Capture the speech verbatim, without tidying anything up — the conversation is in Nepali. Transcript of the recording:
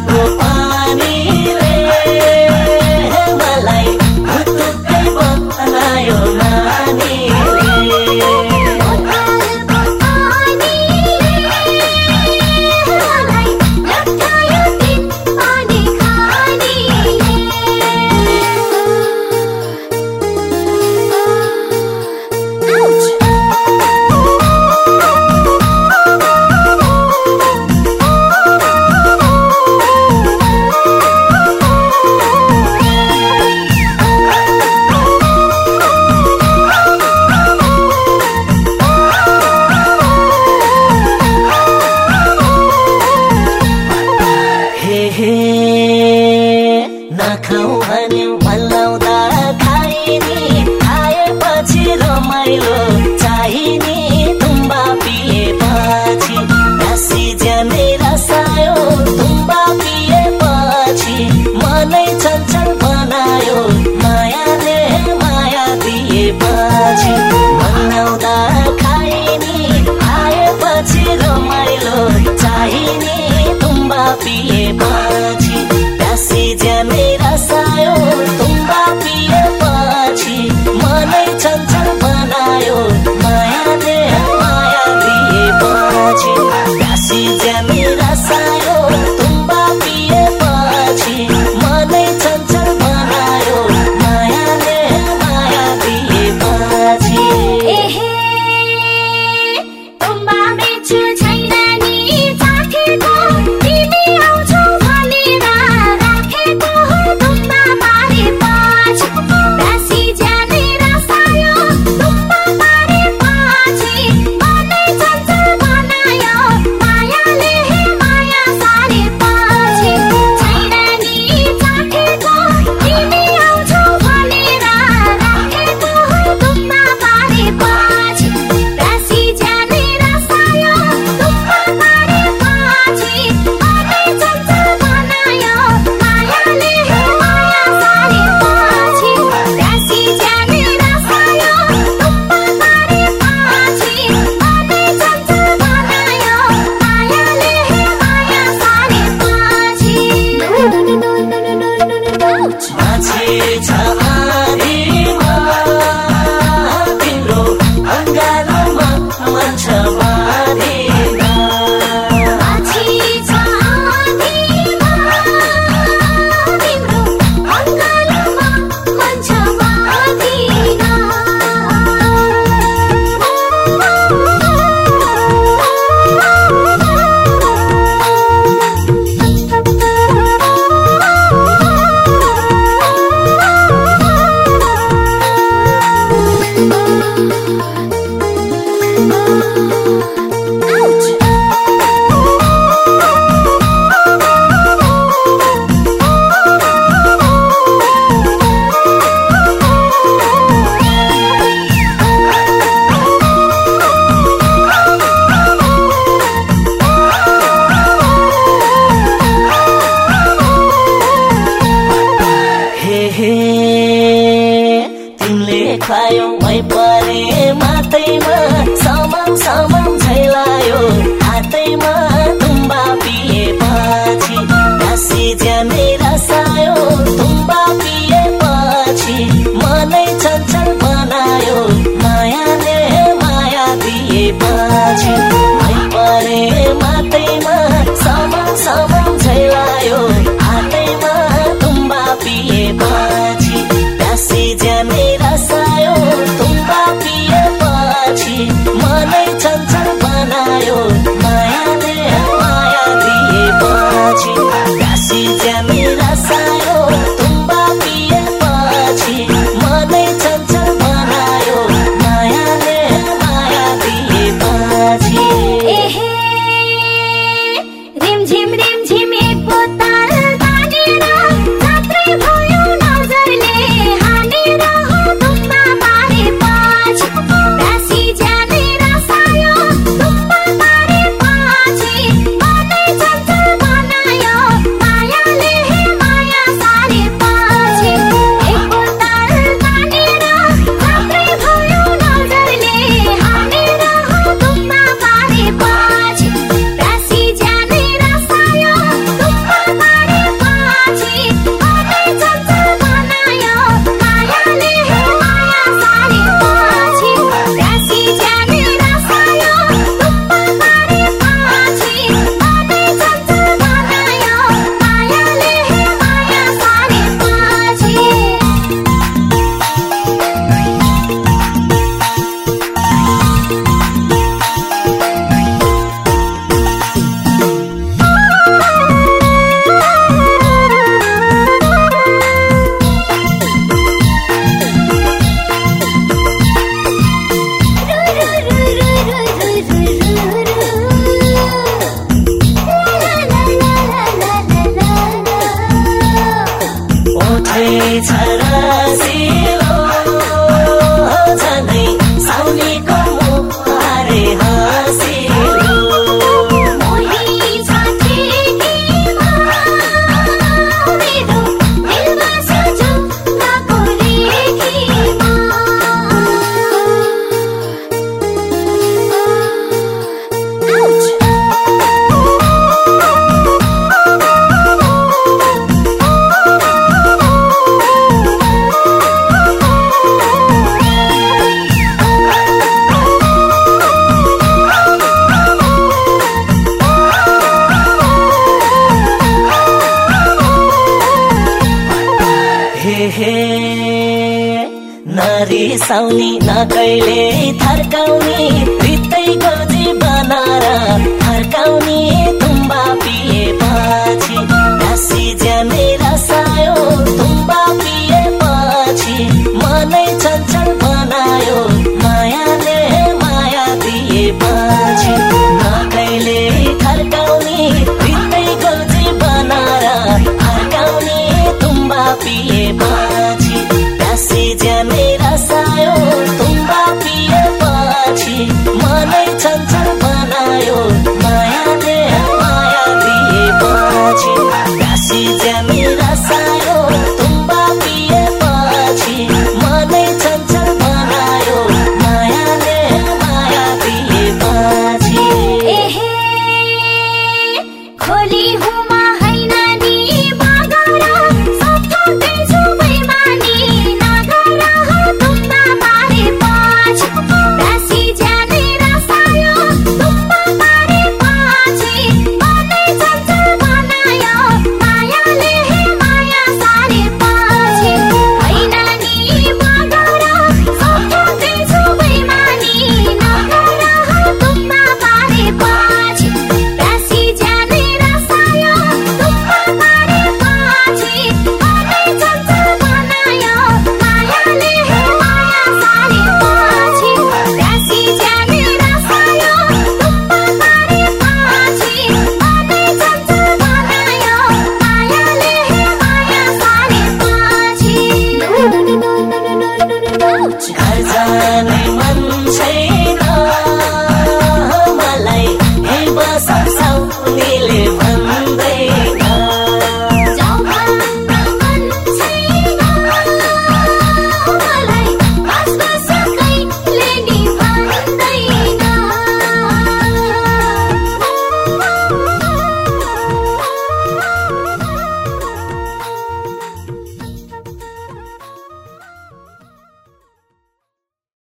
आँखाको पानीले मलाई हुत्तुकै बनायो नानीले। नखाऊ भन्यो मलाउँदा खाइनी, खाएपछि रमाइलो चाहिने, तुम्बा पिएपछि बासी ज्यानै रसायो, तुम्बा पिएपछि मनै चञ्चल बनायो, मायाले माया दिएपछि। मलाउँदा खाइनी, खाएपछि रमाइलो चाहिने, तुम्बा पिएपछि बासी ज्यानै रसायो, तुम्बा पिएपछि मनै चञ्चल बनायो, मायाले माया दिएपछि। बासी ज्यानै रसायो, तुम्बा पिएपछि मनै चञ्चल बनायो, मायाले माया दिएपछि। एहे तुम्बा बेच्छु छैन नि चाखेको, तिमी आउँछौ भनेर राखेको तुम्बा पारेपछि। बासी ज्यानै रसायो, तुम्बा पारेपछि मनै चञ्चल बनायो, मायाले माया सारेपछि। छैन नि चाखेको, तिमी आउँछौ भनेर राखेको तुम्बा पारेपछि। बासी ज्यानै रसायो, तुम्बा पारेपछि मनै चञ्चल बनायो, मायाले माया सारेपछि। बासी ज्यानै रसायो, तुम्बा पारेपछि मनै चञ्चल बनायो, मायाले माया सारेपछि। मान्छे छ आँधीमा, तिम्रो अँगालोमा मन छ बाँधेर। मान्छे छ आँधीमा, तिम्रो अँगालोमा मन छ बाँधेर। हे हे तिमीले खुवायौ मै परे मातैमा, समाम समाम झैलायो हातैमा, तुम्बा पिएपछि बासी ज्यानै रसायो, तुम्बा पिएपछि मनै चञ्चल बनायो, मायाले माया दिएपछि। मै परे मातैमा, समाम समाम झैलायो हातैमा, तुम्बा पिएपछि बासी ज्यानै रसायो, तुम्बा पिएपछि हे नरिसाउने न कहिले थर्काउने बित्दै गोजी बनाएर